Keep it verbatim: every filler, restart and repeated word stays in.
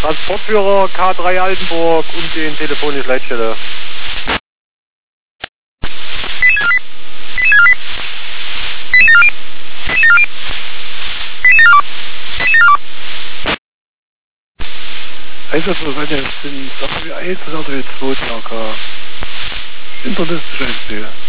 Transportführer K drei Altenburg und den telefonischen Leitstelle. Einsatzverbände sind Sache wie eins und andere zwei circa. Internet ist ein Spiel.